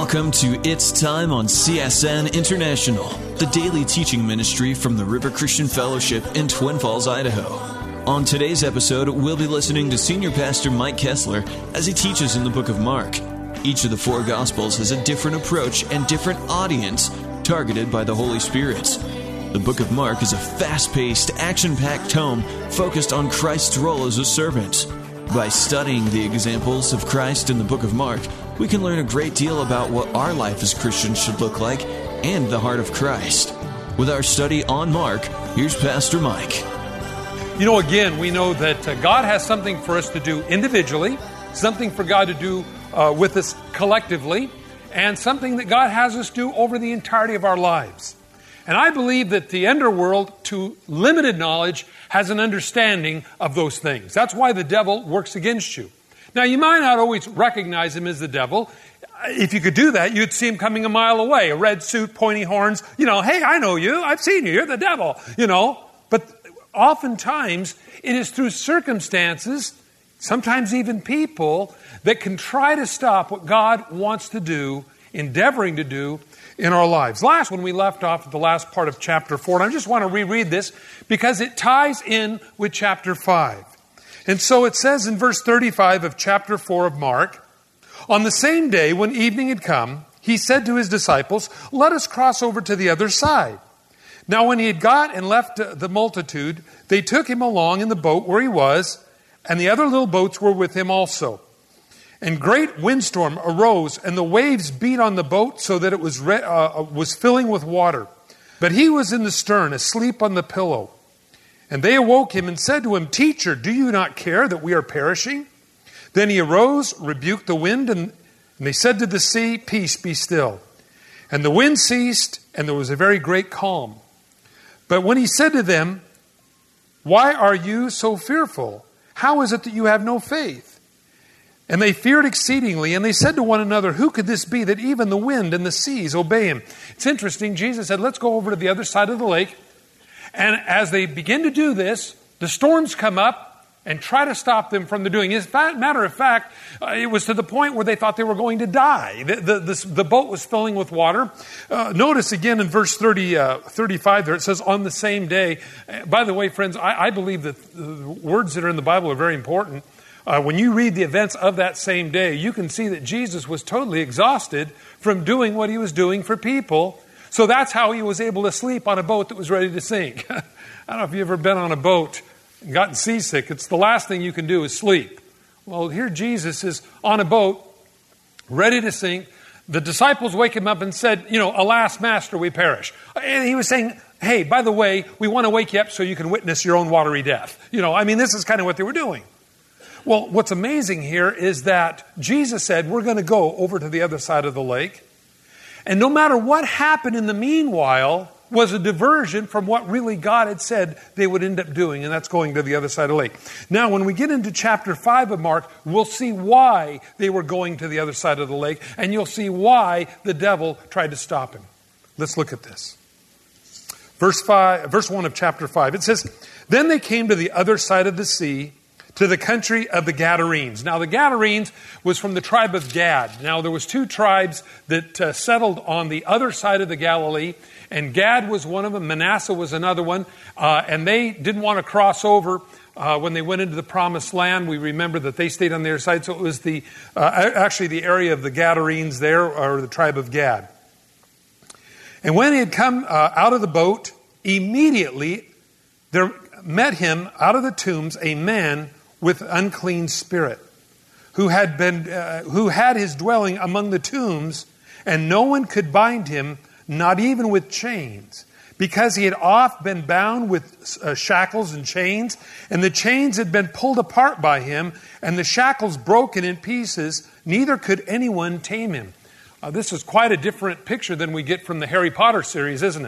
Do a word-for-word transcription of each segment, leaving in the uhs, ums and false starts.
Welcome to It's Time on C S N International, the daily teaching ministry from the River Christian Fellowship in Twin Falls, Idaho. On today's episode, we'll be listening to Senior Pastor Mike Kessler as he teaches in the book of Mark. Each of the four Gospels has a different approach and different audience targeted by the Holy Spirit. The book of Mark is a fast-paced, action-packed tome focused on Christ's role as a servant. By studying the examples of Christ in the book of Mark, we can learn a great deal about what our life as Christians should look like and the heart of Christ. With our study on Mark, here's Pastor Mike. You know, again, we know that uh, God has something for us to do individually, something for God to do uh, with us collectively, and something that God has us do over the entirety of our lives. And I believe that the underworld, to limited knowledge, has an understanding of those things. That's why the devil works against you. Now, you might not always recognize him as the devil. If you could do that, you'd see him coming a mile away. A red suit, pointy horns. You know, hey, I know you. I've seen you. You're the devil. You know, but oftentimes it is through circumstances, sometimes even people, that can try to stop what God wants to do, endeavoring to do in our lives. Last, when we left off at the last part of chapter four, and I just want to reread this because it ties in with chapter five. And so it says in verse thirty-five of chapter four of Mark, "On the same day when evening had come, he said to his disciples, 'Let us cross over to the other side.' Now when he had got and left the multitude, they took him along in the boat where he was, and the other little boats were with him also. And great windstorm arose, and the waves beat on the boat so that it was re- uh, was filling with water. But he was in the stern, asleep on the pillow. And they awoke him and said to him, 'Teacher, do you not care that we are perishing?' Then he arose, rebuked the wind, and, and they said to the sea, 'Peace, be still.' And the wind ceased, and there was a very great calm. But when he said to them, 'Why are you so fearful? How is it that you have no faith?' And they feared exceedingly, and they said to one another, 'Who could this be that even the wind and the seas obey him?'" It's interesting. Jesus said, "Let's go over to the other side of the lake." And as they begin to do this, the storms come up and try to stop them from the doing. As a matter of fact, uh, it was to the point where they thought they were going to die. The, the, this, the boat was filling with water. Uh, notice again in verse thirty, uh, thirty-five there, it says, "On the same day." Uh, by the way, friends, I, I believe that the words that are in the Bible are very important. Uh, when you read the events of that same day, you can see that Jesus was totally exhausted from doing what he was doing for people. So that's how he was able to sleep on a boat that was ready to sink. I don't know if you've ever been on a boat and gotten seasick. It's the last thing you can do is sleep. Well, here Jesus is on a boat, ready to sink. The disciples wake him up and said, you know, "Alas, Master, we perish." And he was saying, "Hey, by the way, we want to wake you up so you can witness your own watery death." You know, I mean, this is kind of what they were doing. Well, what's amazing here is that Jesus said, "We're going to go over to the other side of the lake." And no matter what happened in the meanwhile was a diversion from what really God had said they would end up doing, and that's going to the other side of the lake. Now, when we get into chapter five of Mark, we'll see why they were going to the other side of the lake, and you'll see why the devil tried to stop him. Let's look at this. Verse five, verse one of chapter five, it says, "Then they came to the other side of the sea, to the country of the Gadarenes." Now, the Gadarenes was from the tribe of Gad. Now, there was two tribes that uh, settled on the other side of the Galilee, and Gad was one of them. Manasseh was another one, uh, and they didn't want to cross over uh, when they went into the promised land. We remember that they stayed on their side, so it was the uh, actually the area of the Gadarenes there, or the tribe of Gad. And when he had come uh, out of the boat, immediately there met him out of the tombs a man with unclean spirit, who had been, uh, who had his dwelling among the tombs, and no one could bind him, not even with chains, because he had oft been bound with uh, shackles and chains, and the chains had been pulled apart by him, and the shackles broken in pieces. Neither could anyone tame him. Uh, this is quite a different picture than we get from the Harry Potter series, isn't it?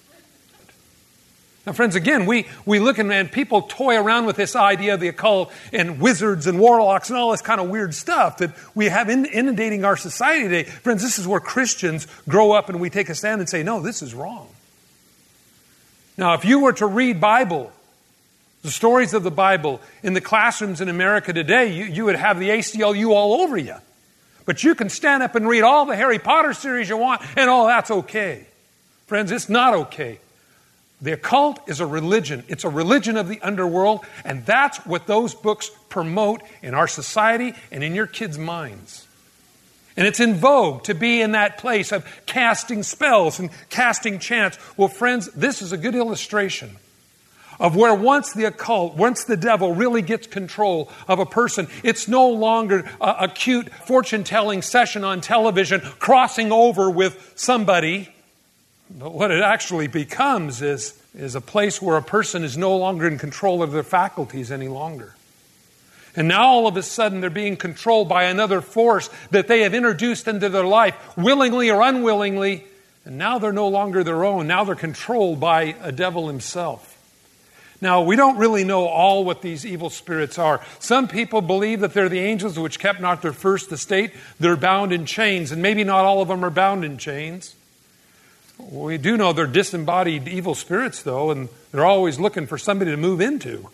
Now, friends, again, we, we look and, and people toy around with this idea of the occult and wizards and warlocks and all this kind of weird stuff that we have in, inundating our society today. Friends, this is where Christians grow up and we take a stand and say, no, this is wrong. Now, if you were to read Bible, the stories of the Bible in the classrooms in America today, you, you would have the A C L U all over you. But you can stand up and read all the Harry Potter series you want, and oh, that's okay. Friends, it's not okay. The occult is a religion. It's a religion of the underworld, and that's what those books promote in our society and in your kids' minds. And it's in vogue to be in that place of casting spells and casting chants. Well, friends, this is a good illustration of where once the occult, once the devil really gets control of a person, it's no longer a, a cute fortune-telling session on television crossing over with somebody. But what it actually becomes is, is a place where a person is no longer in control of their faculties any longer. And now all of a sudden they're being controlled by another force that they have introduced into their life, willingly or unwillingly. And now they're no longer their own. Now they're controlled by a devil himself. Now, we don't really know all what these evil spirits are. Some people believe that they're the angels which kept not their first estate. They're bound in chains, and maybe not all of them are bound in chains. We do know they're disembodied evil spirits, though, and they're always looking for somebody to move into.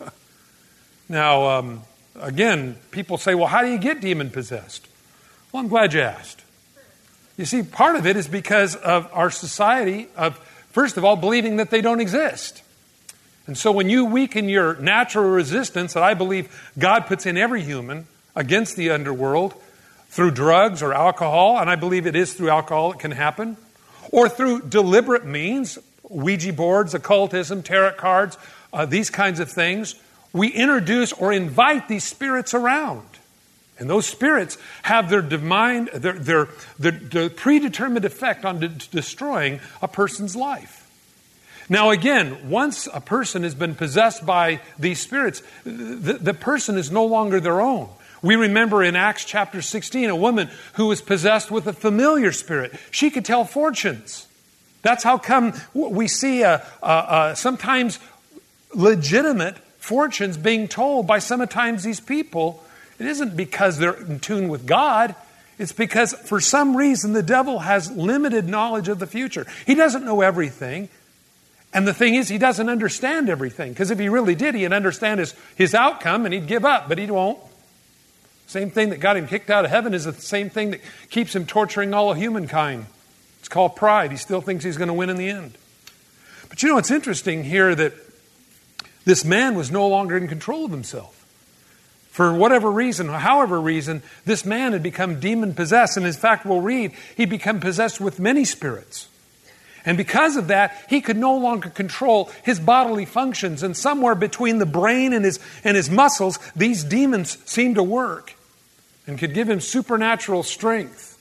Now, um, again, people say, well, how do you get demon-possessed? Well, I'm glad you asked. You see, part of it is because of our society of, first of all, believing that they don't exist. And so when you weaken your natural resistance that I believe God puts in every human against the underworld through drugs or alcohol, and I believe it is through alcohol it can happen, or through deliberate means, Ouija boards, occultism, tarot cards, uh, these kinds of things, we introduce or invite these spirits around. And those spirits have their divine, their, their, their, their predetermined effect on de- destroying a person's life. Now again, once a person has been possessed by these spirits, the, the person is no longer their own. We remember in Acts chapter sixteen, a woman who was possessed with a familiar spirit. She could tell fortunes. That's how come we see uh, uh, uh, sometimes legitimate fortunes being told by sometimes these people. It isn't because they're in tune with God. It's because for some reason the devil has limited knowledge of the future. He doesn't know everything. And the thing is, he doesn't understand everything. Because if he really did, he'd understand his, his outcome and he'd give up. But he won't. Same thing that got him kicked out of heaven is the same thing that keeps him torturing all of humankind. It's called pride. He still thinks he's going to win in the end. But you know, it's interesting here that this man was no longer in control of himself. For whatever reason, however reason, this man had become demon-possessed. And in fact, we'll read, he'd become possessed with many spirits. And because of that, he could no longer control his bodily functions. And somewhere between the brain and his, and his muscles, these demons seemed to work and could give him supernatural strength.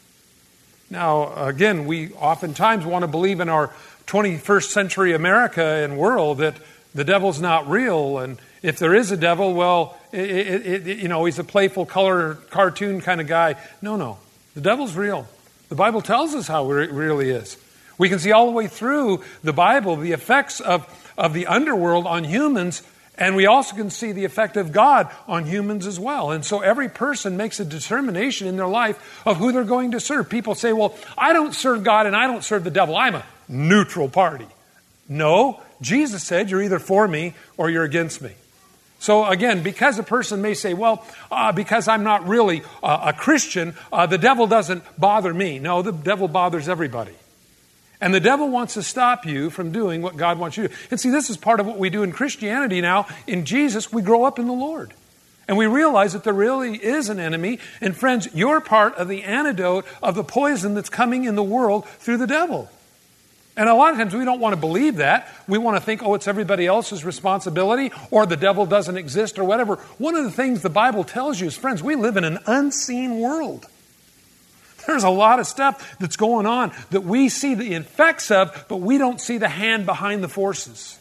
Now, again, we oftentimes want to believe in our twenty-first century America and world that the devil's not real. And if there is a devil, well, it, it, it, you know, he's a playful color cartoon kind of guy. No, no. The devil's real. The Bible tells us how it really is. We can see all the way through the Bible the effects of, of the underworld on humans, and we also can see the effect of God on humans as well. And so every person makes a determination in their life of who they're going to serve. People say, well, I don't serve God and I don't serve the devil. I'm a neutral party. No, Jesus said you're either for me or you're against me. So again, because a person may say, well, uh, because I'm not really uh, a Christian, uh, the devil doesn't bother me. No, the devil bothers everybody. And the devil wants to stop you from doing what God wants you to do. And see, this is part of what we do in Christianity now. In Jesus, we grow up in the Lord. And we realize that there really is an enemy. And friends, you're part of the antidote of the poison that's coming in the world through the devil. And a lot of times we don't want to believe that. We want to think, oh, it's everybody else's responsibility, or the devil doesn't exist, or whatever. One of the things the Bible tells you is, friends, we live in an unseen world. There's a lot of stuff that's going on that we see the effects of, but we don't see the hand behind the forces.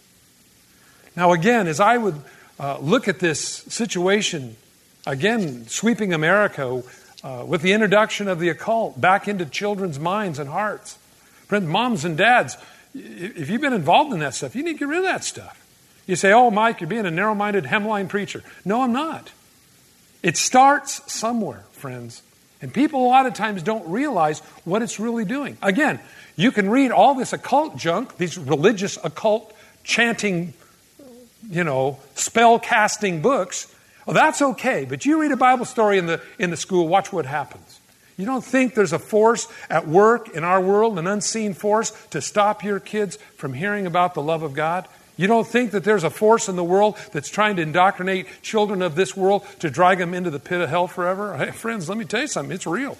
Now again, as I would uh, look at this situation, again, sweeping America uh, with the introduction of the occult back into children's minds and hearts. Friends, moms and dads, if you've been involved in that stuff, you need to get rid of that stuff. You say, oh, Mike, you're being a narrow-minded hemline preacher. No, I'm not. It starts somewhere, friends. And people a lot of times don't realize what it's really doing. Again, you can read all this occult junk, these religious occult chanting, you know, spell casting books. Well, that's okay. But you read a Bible story in the in the school, watch what happens. You don't think there's a force at work in our world, an unseen force, to stop your kids from hearing about the love of God? You don't think that there's a force in the world that's trying to indoctrinate children of this world to drag them into the pit of hell forever? Hey, friends, let me tell you something. It's real.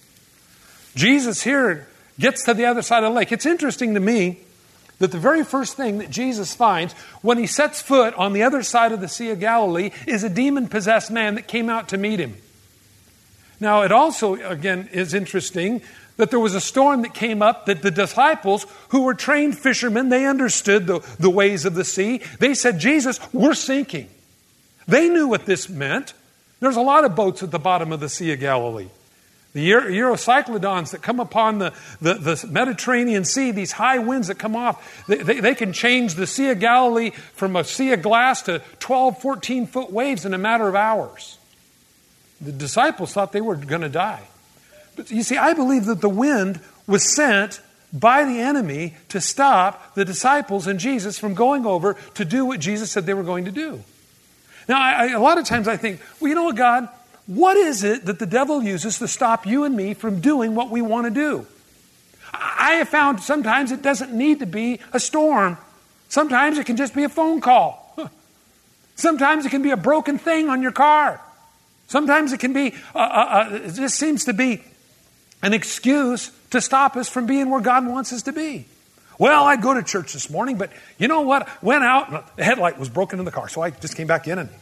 Jesus here gets to the other side of the lake. It's interesting to me that the very first thing that Jesus finds when he sets foot on the other side of the Sea of Galilee is a demon-possessed man that came out to meet him. Now, it also, again, is interesting that there was a storm that came up that the disciples, who were trained fishermen, they understood the, the ways of the sea. They said, Jesus, we're sinking. They knew what this meant. There's a lot of boats at the bottom of the Sea of Galilee. The Eurocyclodons that come upon the, the, the Mediterranean Sea, these high winds that come off, they, they, they can change the Sea of Galilee from a sea of glass to twelve, fourteen foot waves in a matter of hours. The disciples thought they were going to die. But you see, I believe that the wind was sent by the enemy to stop the disciples and Jesus from going over to do what Jesus said they were going to do. Now, I, I, a lot of times I think, well, you know what, God? What is it that the devil uses to stop you and me from doing what we want to do? I have found sometimes it doesn't need to be a storm. Sometimes it can just be a phone call. Sometimes it can be a broken thing on your car. Sometimes it can be, uh, uh, uh, it just seems to be an excuse to stop us from being where God wants us to be. Well, I'd go to church this morning, but you know what? Went out and the headlight was broken in the car, so I just came back in and...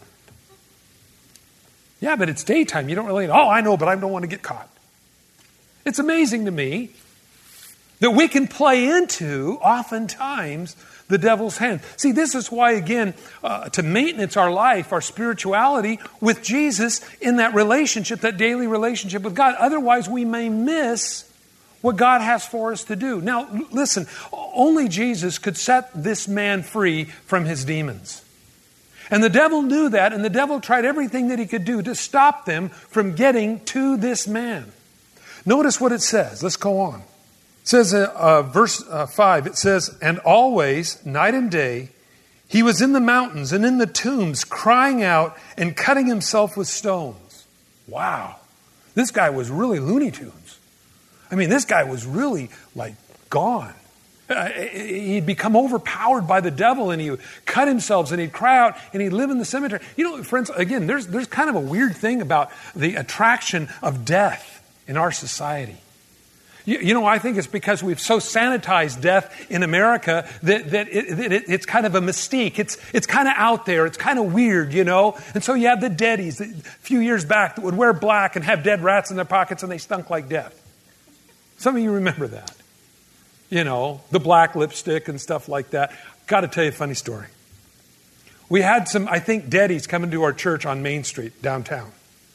Yeah, but it's daytime. You don't really know. Oh, I know, but I don't want to get caught. It's amazing to me that we can play into, oftentimes, the devil's hand. See, this is why, again, uh, to maintenance our life, our spirituality with Jesus in that relationship, that daily relationship with God. Otherwise, we may miss what God has for us to do. Now, listen, only Jesus could set this man free from his demons. And the devil knew that, and the devil tried everything that he could do to stop them from getting to this man. Notice what it says. Let's go on. It says, uh, uh, verse uh, five, it says, and always, night and day, he was in the mountains and in the tombs, crying out and cutting himself with stones. Wow. This guy was really Looney Tunes. I mean, this guy was really, like, gone. Uh, he'd become overpowered by the devil, and he would cut himself, and he'd cry out, and he'd live in the cemetery. You know, friends, again, there's there's kind of a weird thing about the attraction of death in our society. You, you know, I think it's because we've so sanitized death in America that, that it, it, it's kind of a mystique. It's it's kind of out there. It's kind of weird, you know. And so you have the deadies a few years back that would wear black and have dead rats in their pockets, and they stunk like death. Some of you remember that. You know, the black lipstick and stuff like that. Got to tell you a funny story. We had some, I think, deadies coming to our church on Main Street, downtown.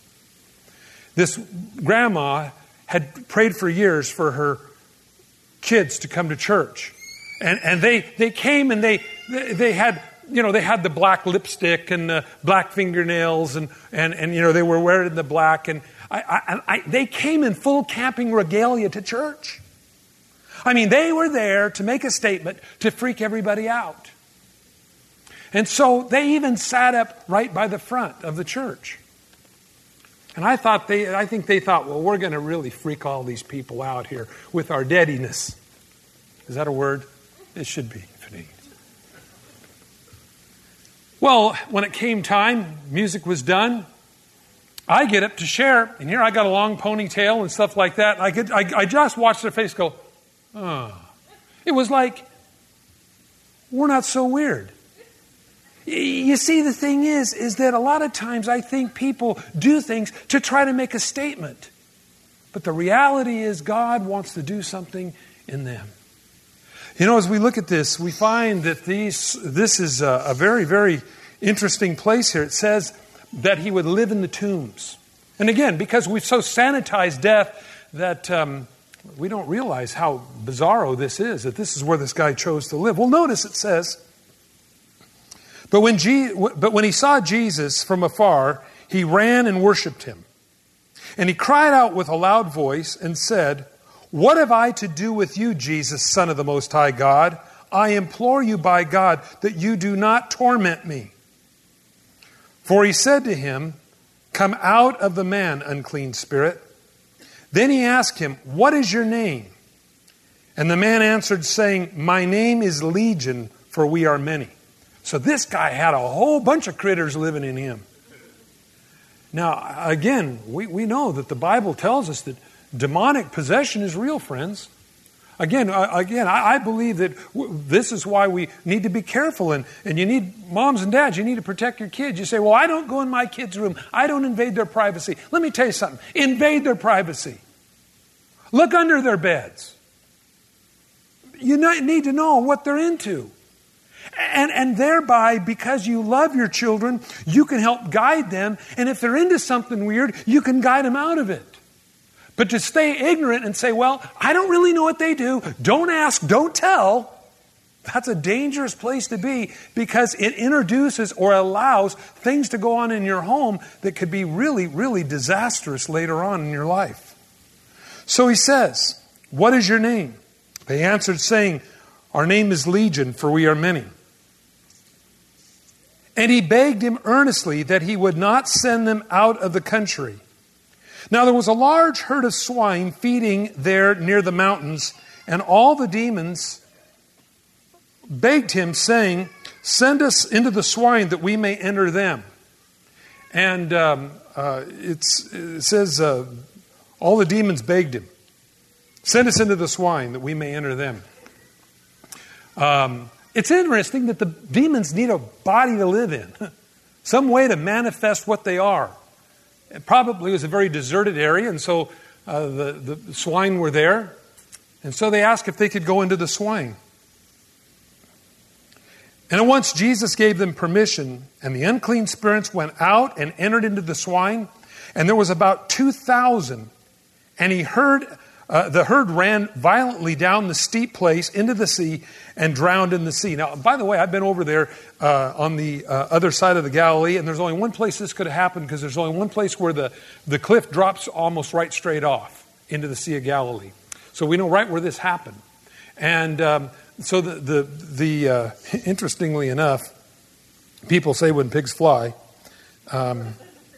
This grandma had prayed for years for her kids to come to church. And and they, they came and they, they they had, you know, they had the black lipstick and the black fingernails and, and, and you know, they were wearing the black. And I, I, I, they came in full camping regalia to church. I mean, they were there to make a statement to freak everybody out. And so they even sat up right by the front of the church. And I thought they, I think they thought, well, we're going to really freak all these people out here with our deadiness. Is that a word? It should be. Well, when it came time, music was done. I get up to share, and here I got a long ponytail and stuff like that. I get, I, I just watched their face go, oh. It was like, we're not so weird. You see, the thing is, is that a lot of times I think people do things to try to make a statement. But the reality is God wants to do something in them. You know, as we look at this, we find that these this is a, a very, very interesting place here. It says that he would live in the tombs. And again, because we've so sanitized death that um, we don't realize how bizarro this is, that this is where this guy chose to live. Well, notice it says, But when, Je- but when he saw Jesus from afar, he ran and worshipped him. And he cried out with a loud voice and said, What have I to do with you, Jesus, Son of the Most High God? I implore you by God that you do not torment me. For he said to him, Come out of the man, unclean spirit. Then he asked him, "What is your name?" And the man answered, saying, "My name is Legion, for we are many." So this guy had a whole bunch of critters living in him. Now, again, we, we know that the Bible tells us that demonic possession is real, friends. Again, uh, again, I, I believe that w- this is why we need to be careful. And, and you need, moms and dads, you need to protect your kids. You say, well, I don't go in my kids' room. I don't invade their privacy. Let me tell you something. Invade their privacy. Look under their beds. You need to know what they're into. And, and thereby, because you love your children, you can help guide them. And if they're into something weird, you can guide them out of it. But to stay ignorant and say, well, I don't really know what they do. Don't ask, don't tell. That's a dangerous place to be, because it introduces or allows things to go on in your home that could be really, really disastrous later on in your life. So he says, "What is your name?" They answered, saying, "Our name is Legion, for we are many." And he begged him earnestly that he would not send them out of the country. Now there was a large herd of swine feeding there near the mountains, and all the demons begged him, saying, "Send us into the swine that we may enter them." And um, uh, it's, it says, uh, all the demons begged him, "Send us into the swine that we may enter them." Um, it's interesting that the demons need a body to live in, some way to manifest what they are. It probably was a very deserted area, and so uh, the, the swine were there. And so they asked if they could go into the swine. And at once Jesus gave them permission, and the unclean spirits went out and entered into the swine, and there was about two thousand. And he heard, uh, the herd ran violently down the steep place into the sea and drowned in the sea. Now, by the way, I've been over there uh, on the uh, other side of the Galilee, and there's only one place this could have happened, because there's only one place where the, the cliff drops almost right straight off into the Sea of Galilee. So we know right where this happened. And um, so the, the, the uh, interestingly enough, people say when pigs fly, um,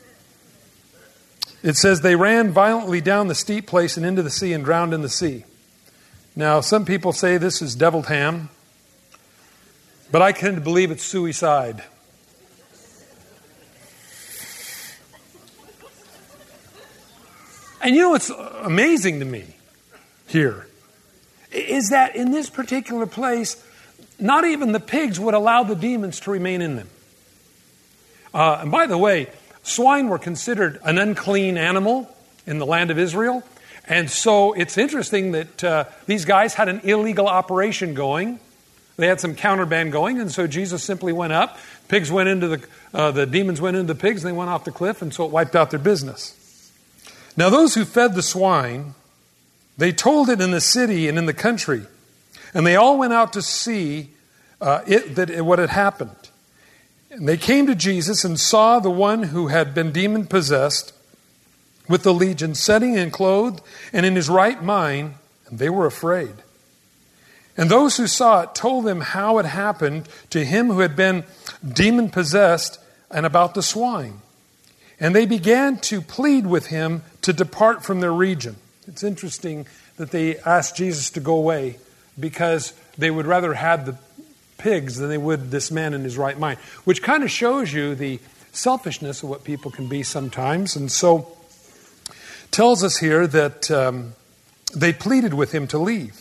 it says they ran violently down the steep place and into the sea and drowned in the sea. Now, some people say this is deviled ham, but I tend to believe it's suicide. And you know what's amazing to me here is that in this particular place, not even the pigs would allow the demons to remain in them. Uh, and by the way, swine were considered an unclean animal in the land of Israel. And so it's interesting that uh, these guys had an illegal operation going. They had some counterband going. And so Jesus simply went up. Pigs went into the, uh, the demons went into the pigs, and they went off the cliff. And so it wiped out their business. Now those who fed the swine, they told it in the city and in the country. And they all went out to see uh, it, that it, what had happened. And they came to Jesus and saw the one who had been demon-possessed with the legion sitting and clothed and in his right mind, and they were afraid. And those who saw it told them how it happened to him who had been demon-possessed and about the swine. And they began to plead with him to depart from their region. It's interesting that they asked Jesus to go away, because they would rather have the pigs than they would this man in his right mind, which kind of shows you the selfishness of what people can be sometimes. And so tells us here that um, they pleaded with him to leave.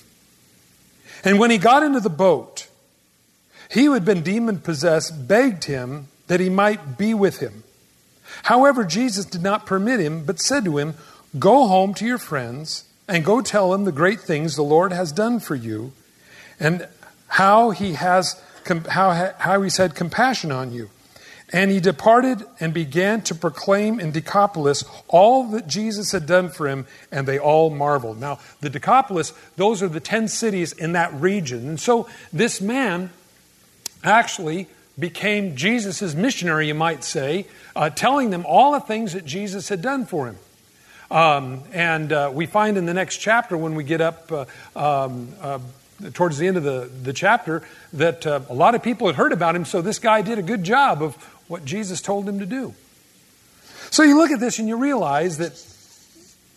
And when he got into the boat, he who had been demon-possessed begged him that he might be with him. However, Jesus did not permit him, but said to him, "Go home to your friends and go tell them the great things the Lord has done for you, and how he has how, how he's had compassion on you." And he departed and began to proclaim in Decapolis all that Jesus had done for him, and they all marveled. Now, the Decapolis, those are the ten cities in that region. And so this man actually became Jesus' missionary, you might say, uh, telling them all the things that Jesus had done for him. Um, and uh, we find in the next chapter, when we get up uh, um, uh, towards the end of the, the chapter, that uh, a lot of people had heard about him, so this guy did a good job of what Jesus told him to do. So you look at this and you realize that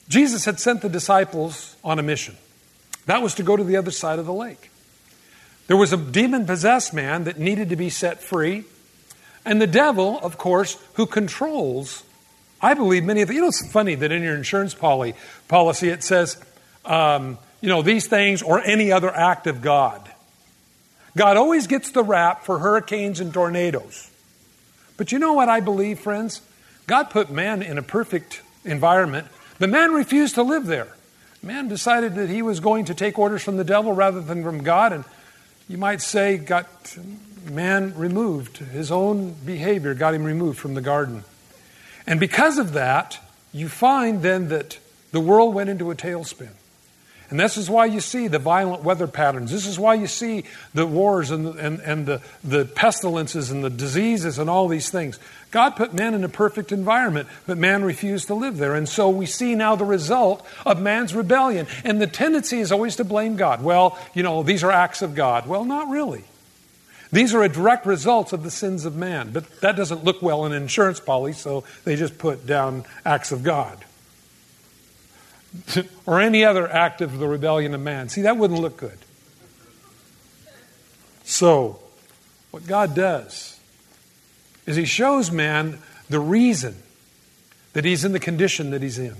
Jesus had sent the disciples on a mission. That was to go to the other side of the lake. There was a demon-possessed man that needed to be set free. And the devil, of course, who controls, I believe, many of the... You know, it's funny that in your insurance poly, policy it says, um, you know, these things or any other act of God. God always gets the rap for hurricanes and tornadoes. But you know what I believe, friends? God put man in a perfect environment, but man refused to live there. Man decided that he was going to take orders from the devil rather than from God, and you might say got man removed. His own behavior got him removed from the garden. And because of that, you find then that the world went into a tailspin. And this is why you see the violent weather patterns. This is why you see the wars and the, and, and the, the pestilences and the diseases and all these things. God put man in a perfect environment, but man refused to live there. And so we see now the result of man's rebellion. And the tendency is always to blame God. Well, you know, these are acts of God. Well, not really. These are a direct result of the sins of man. But that doesn't look well in insurance policy, so they just put down acts of God. Or any other act of the rebellion of man. See, that wouldn't look good. So, what God does is He shows man the reason that he's in the condition that he's in.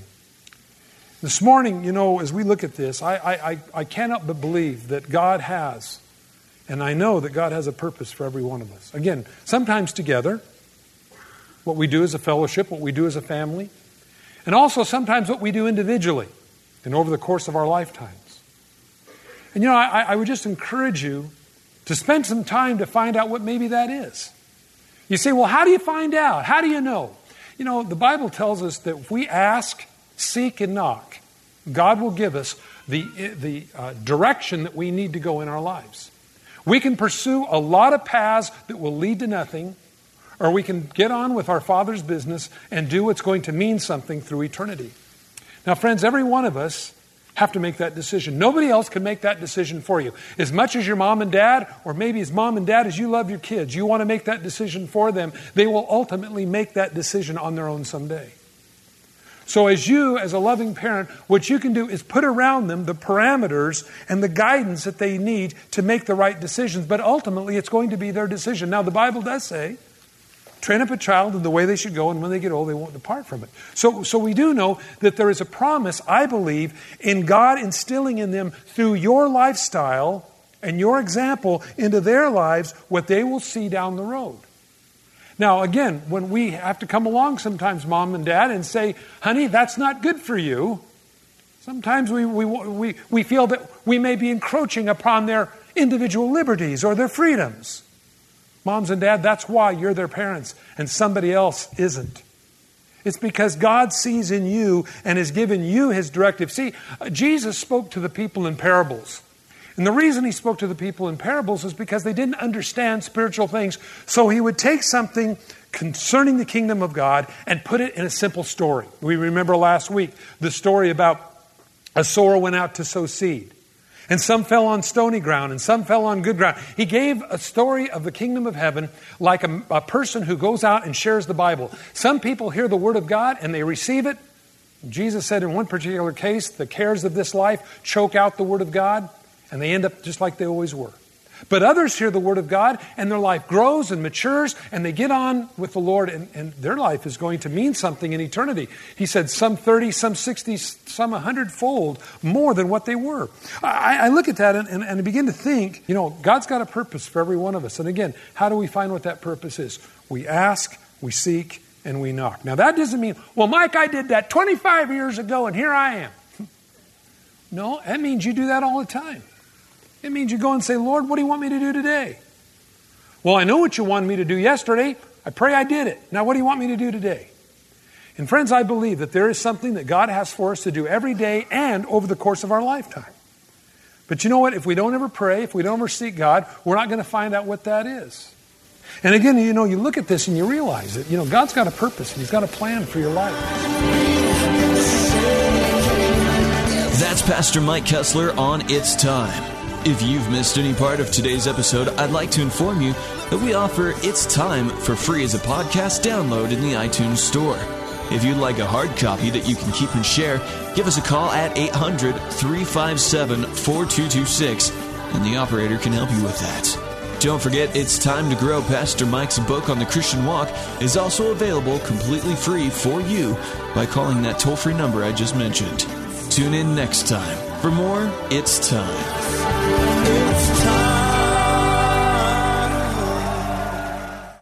This morning, you know, as we look at this, I, I, I cannot but believe that God has, and I know that God has a purpose for every one of us. Again, sometimes together, what we do as a fellowship, what we do as a family, and also sometimes what we do individually and over the course of our lifetimes. And you know, I, I would just encourage you to spend some time to find out what maybe that is. You say, well, how do you find out? How do you know? You know, the Bible tells us that if we ask, seek, and knock, God will give us the, the uh, direction that we need to go in our lives. We can pursue a lot of paths that will lead to nothing, or we can get on with our Father's business and do what's going to mean something through eternity. Now, friends, every one of us have to make that decision. Nobody else can make that decision for you. As much as your mom and dad, or maybe as mom and dad as you love your kids, you want to make that decision for them, they will ultimately make that decision on their own someday. So as you, as a loving parent, what you can do is put around them the parameters and the guidance that they need to make the right decisions. But ultimately, it's going to be their decision. Now, the Bible does say, train up a child in the way they should go, and when they get old, they won't depart from it. So, so we do know that there is a promise, I believe, in God instilling in them through your lifestyle and your example into their lives what they will see down the road. Now, again, when we have to come along sometimes, mom and dad, and say, honey, that's not good for you, sometimes we, we, we, we feel that we may be encroaching upon their individual liberties or their freedoms. Moms and dad, that's why you're their parents and somebody else isn't. It's because God sees in you and has given you His directive. See, Jesus spoke to the people in parables. And the reason He spoke to the people in parables is because they didn't understand spiritual things. So He would take something concerning the kingdom of God and put it in a simple story. We remember last week the story about a sower went out to sow seed. And some fell on stony ground, and some fell on good ground. He gave a story of the kingdom of heaven like a, a person who goes out and shares the Bible. Some people hear the word of God and they receive it. Jesus said in one particular case, the cares of this life choke out the word of God, and they end up just like they always were. But others hear the word of God, and their life grows and matures, and they get on with the Lord, and, and their life is going to mean something in eternity. He said some thirty, some sixty, some a hundredfold more than what they were. I, I look at that and, and, and I begin to think, you know, God's got a purpose for every one of us. And again, how do we find what that purpose is? We ask, we seek, and we knock. Now that doesn't mean, well, Mike, I did that twenty-five years ago, and here I am. No, that means you do that all the time. It means you go and say, Lord, what do you want me to do today? Well, I know what you wanted me to do yesterday. I pray I did it. Now, what do you want me to do today? And friends, I believe that there is something that God has for us to do every day and over the course of our lifetime. But you know what? If we don't ever pray, if we don't ever seek God, we're not going to find out what that is. And again, you know, you look at this and you realize that, you know, God's got a purpose and He's got a plan for your life. That's Pastor Mike Kessler on It's Time. If you've missed any part of today's episode, I'd like to inform you that we offer It's Time for free as a podcast download in the iTunes Store. If you'd like a hard copy that you can keep and share, give us a call at eight hundred, three five seven, four two two six, and the operator can help you with that. Don't forget, It's Time to Grow, Pastor Mike's book on the Christian walk is also available completely free for you by calling that toll-free number I just mentioned. Tune in next time for more It's Time. It's time.